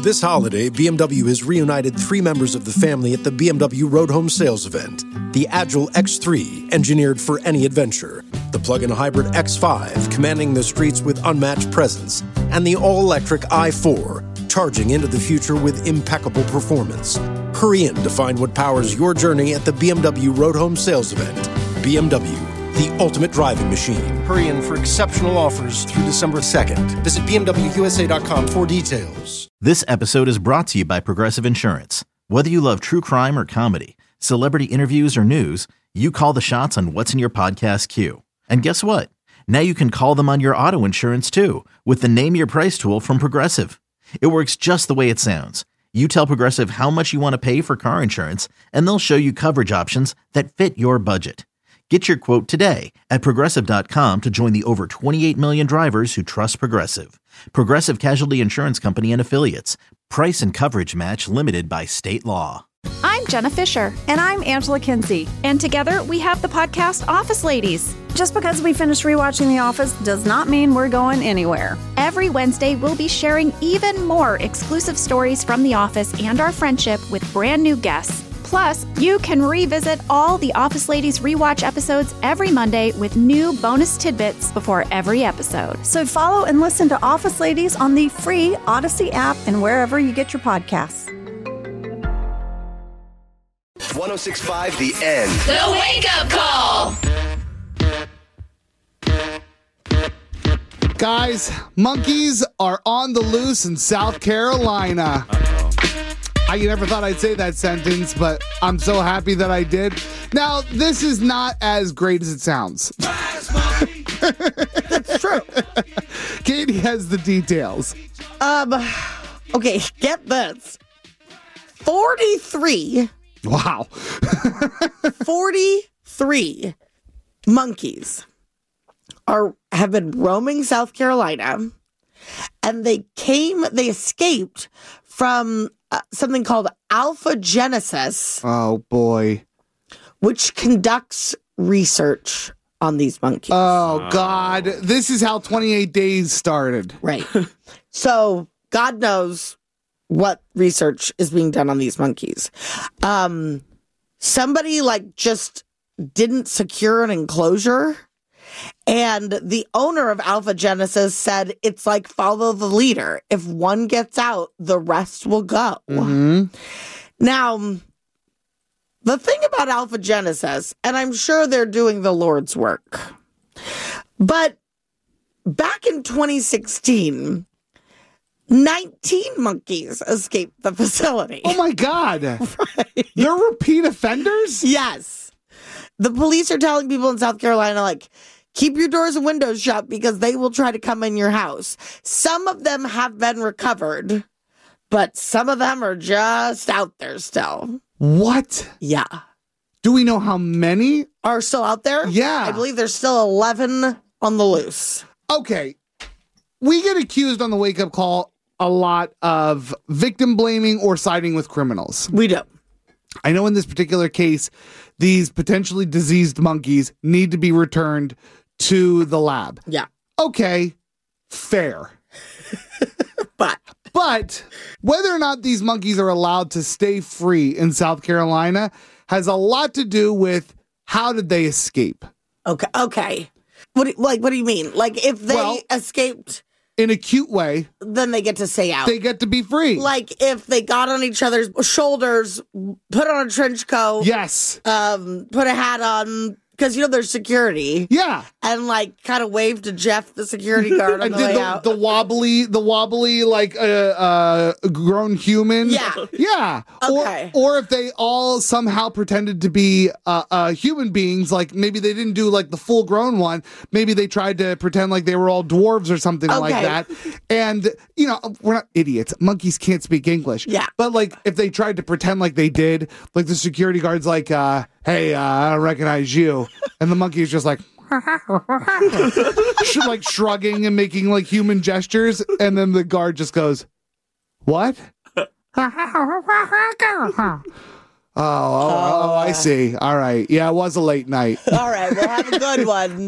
This holiday, BMW has reunited 3 members of the family at the BMW Road Home Sales event. The Agile X3, engineered for any adventure. The plug-in hybrid X5, commanding the streets with unmatched presence. And the all-electric i4, charging into the future with impeccable performance. Hurry in to find what powers your journey at the BMW Road Home Sales event. BMW, the ultimate driving machine. Hurry in for exceptional offers through December 2nd. Visit BMWUSA.com for details. This episode is brought to you by Progressive Insurance. Whether you love true crime or comedy, celebrity interviews or news, you call the shots on what's in your podcast queue. And guess what? Now you can call them on your auto insurance too with the Name Your Price tool from Progressive. It works just the way it sounds. You tell Progressive how much you want to pay for car insurance, and they'll show you coverage options that fit your budget. Get your quote today at Progressive.com to join the over 28 million drivers who trust Progressive. Progressive Casualty Insurance Company and Affiliates. Price and coverage match limited by state law. I'm Jenna Fisher. And I'm Angela Kinsey. And together we have the podcast Office Ladies. Just because we finished rewatching The Office does not mean we're going anywhere. Every Wednesday, we'll be sharing even more exclusive stories from The Office and our friendship with brand new guests. Plus, you can revisit all the Office Ladies rewatch episodes every Monday with new bonus tidbits before every episode. So follow and listen to Office Ladies on the free Odyssey app and wherever you get your podcasts. 106.5 The End. The Wake Up Call. Guys, monkeys are on the loose in South Carolina. I never thought I'd say that sentence, but I'm so happy that I did. Now, this is not as great as it sounds. That's true. Katie has the details. Okay, get this. 43. Wow. 43 monkeys have been roaming South Carolina, and they escaped from something called Alpha Genesis. Oh, boy. Which conducts research on these monkeys. Oh, God. This is how 28 Days started. Right. So, God knows what research is being done on these monkeys. Somebody, just didn't secure an enclosure. And the owner of Alpha Genesis said it's like follow the leader. If one gets out, the rest will go. Mm-hmm. Now, the thing about Alpha Genesis, and I'm sure they're doing the Lord's work, but back in 2016, 19 monkeys escaped the facility. Oh, my God. Right. They're repeat offenders? Yes. The police are telling people in South Carolina, keep your doors and windows shut because they will try to come in your house. Some of them have been recovered, but some of them are just out there still. What? Yeah. Do we know how many are still out there? Yeah. I believe there's still 11 on the loose. Okay. We get accused on the Wake Up Call a lot of victim blaming or siding with criminals. We do. I know in this particular case, these potentially diseased monkeys need to be returned to the lab. Yeah. Okay, fair. But whether or not these monkeys are allowed to stay free in South Carolina has a lot to do with how did they escape. Okay. What do you mean? If they escaped in a cute way, then they get to stay out. They get to be free. If they got on each other's shoulders, put on a trench coat. Yes. Put a hat on, because, there's security. Yeah. And, kind of wave to Jeff, the security guard, on the way out. The wobbly, grown human. Yeah. Yeah. Okay. Or if they all somehow pretended to be human beings, maybe they didn't do, the full-grown one. Maybe they tried to pretend like they were all dwarves or something like that. And, we're not idiots. Monkeys can't speak English. Yeah. But, if they tried to pretend like they did, the security guard's hey, I don't recognize you. And the monkey is just shrugging and making human gestures. And then the guard just goes, what? Oh, I see. All right. Yeah, it was a late night. All right. We'll have a good one.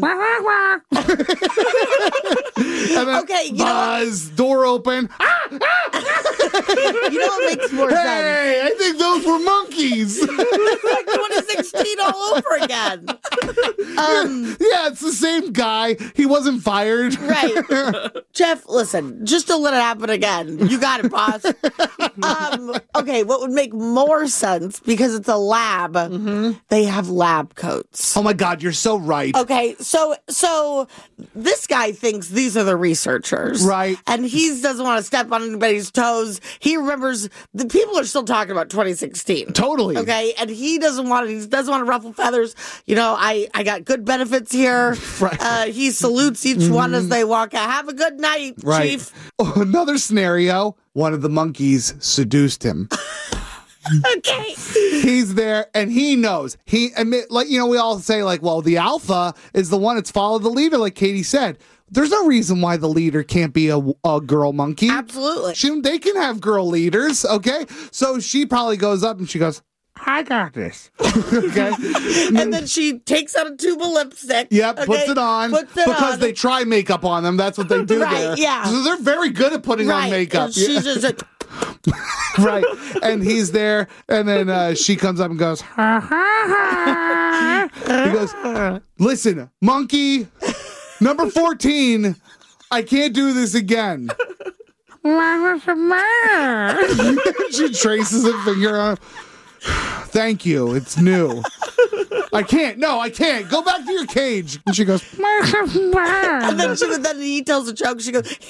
And then okay. buzz, door open. You know what makes more sense? Hey, I think those were monkeys. It's like 2016 all over again. Yeah, it's the same guy. He wasn't fired. Right. Jeff, listen, just to let it happen again. You got it, boss. Okay, what would make more sense, because it's a lab, they have lab coats. Oh my God, you're so right. Okay, so this guy thinks these are the researchers. Right. And he doesn't want to step on anybody's toes. He remembers the people are still talking about 2016. Totally. Okay, and he doesn't want to ruffle feathers. You know, I got good benefits here. Right. He salutes each one as they walk out. Have a good night, Right. Chief. Oh, another scenario. One of the monkeys seduced him. Okay. He's there and he knows. We all say, like, well, the alpha is the one that's followed the leader, like Katie said. There's no reason why the leader can't be a girl monkey. Absolutely. They can have girl leaders, okay? So she probably goes up and she goes, I got this. Okay. And then she takes out a tube of lipstick. Yep, puts it on. Because they try makeup on them. That's what they do Right, there. yeah. So they're very good at putting on makeup. And she's just like, Right. And he's there, and then she comes up and goes, ha, ha, ha. He goes, listen, monkey, number 14, I can't do this again. What's the matter? She traces a finger on him. Thank you. It's new. I can't. No, I can't. Go back to your cage. And she goes, and then he tells a joke. She goes,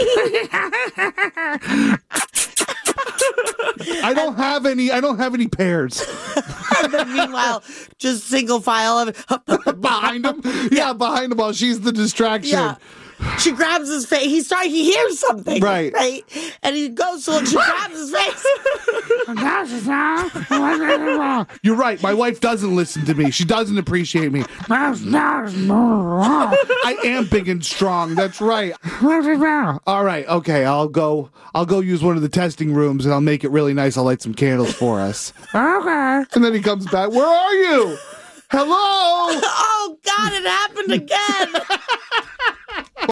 I don't have any pairs. And then meanwhile, just single file of it. Behind him? Yeah, behind him while she's the distraction. Yeah. She grabs his face. He hears something. Right. And he goes to look. She grabs his face. You're right. My wife doesn't listen to me. She doesn't appreciate me. I am big and strong. That's right. All right. Okay. I'll go use one of the testing rooms and I'll make it really nice. I'll light some candles for us. Okay. And then he comes back. Where are you? Hello? Oh, God, it happened again.